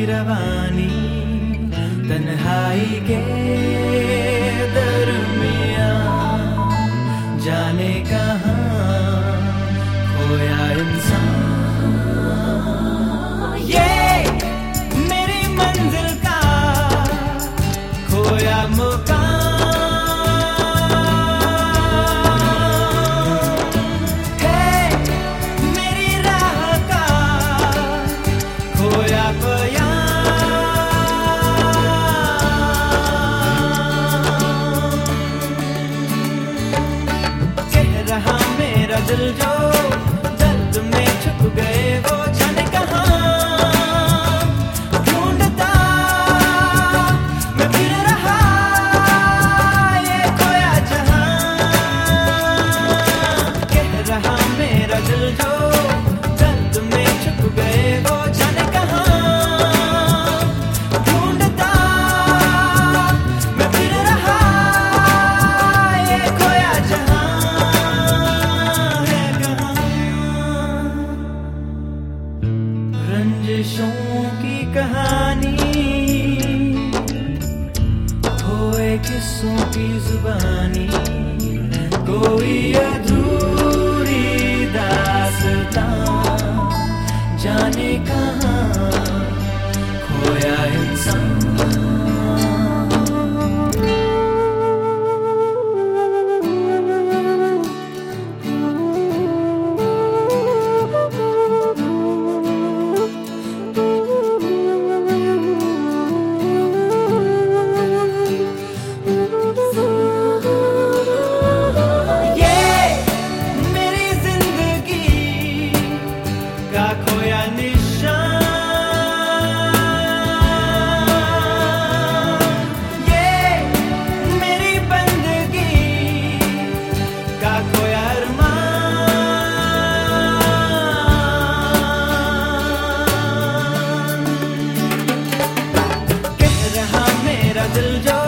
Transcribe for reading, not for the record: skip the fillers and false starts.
रवानी तन्हाई के दरमियां जाने कहाँ खोया इंसान। ये मेरी मंजिल का खोया मुकाम है, मेरी राह का खोया बयां। कह रहा मेरा दिल जो दर्द में छुप गए वो जाने कहाँ ढूंढता मैं फिर रहा ये खोया जहां। कह रहा मेरा दिल जो दर्द में छुप गए वो जाने कहाँ ढूंढता मैं फिर रहा ये खोया जहां है कहाँ। रंजिशों की कहानी खोए किस्सों की जुबानी, कोई अधूरी दास्तां जाने कहाँ खोया इंसान। खोया निशान, ये मेरी बंदगी का खोया अरमान। कह रहा मेरा दिल जो